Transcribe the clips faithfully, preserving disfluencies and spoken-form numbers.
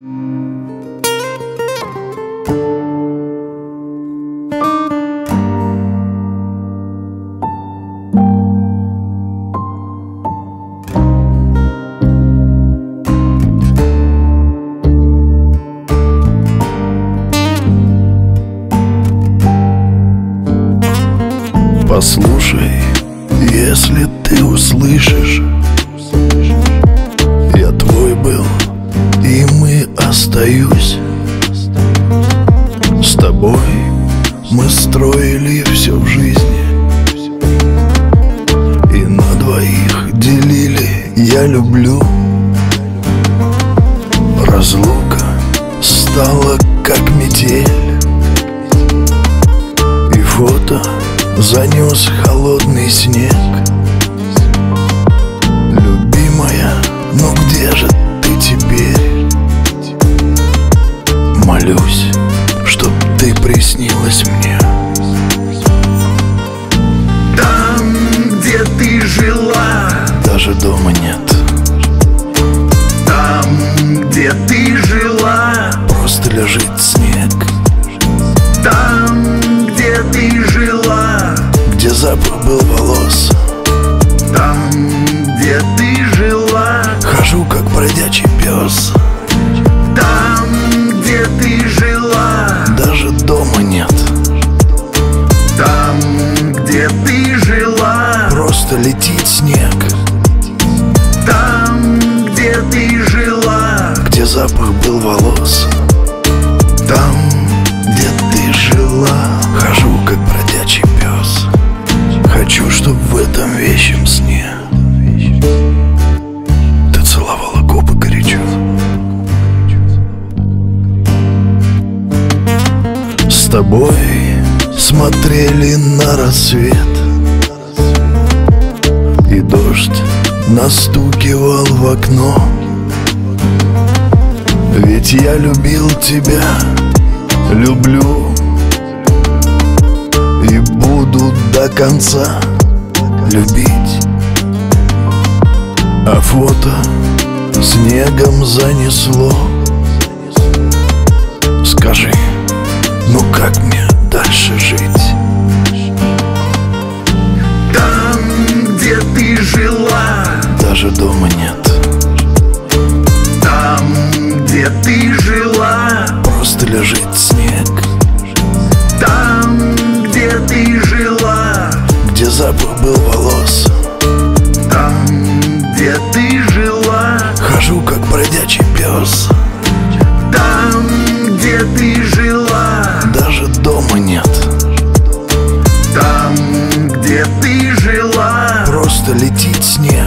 Послушай, если ты услышишь, я твой был, и мы остаюсь. С тобой мы строили все в жизни, и на двоих делили «я люблю». Разлука стала как метель, и фото занес холодный снег. Любимая, ну где же ты теперь? Молюсь, чтоб ты приснилась мне. Там, где ты жила, даже дома нет. там, где ты жила, Просто лежит снег. там, где ты жила, Где запах был волос. там, где ты жила, Хожу, как бродячий пес. там, где ты жила, Даже дома нет. там, где ты жила, Просто летит снег. там, где ты жила, Где запах был волос. Там, где ты жила. Хожу, как бродячий пес. Хочу, чтоб в этом вещем сне ты целовала губы горячо. С тобой смотрели на рассвет, и дождь настукивал в окно. Ведь я любил тебя, люблю и буду до конца любить. А фото снегом занесло. Скажи, ну как мне дальше жить? там, где ты жила, Даже дома нет. там, где ты жила, Просто лежит снег. там, где ты жила, Где запах был волос. там, где ты жила, Хожу, как бродячий пес. там, где ты жила, Даже дома нет. там, где ты жила, Просто летит снег.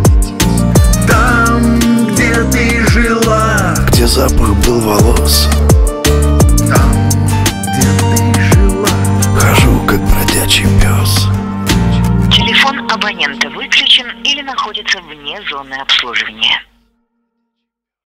там, где ты жила, Где запах был волос. там, где ты жила. Хожу, как бродячий пес. Телефон абонента выключен или находится вне зоны обслуживания.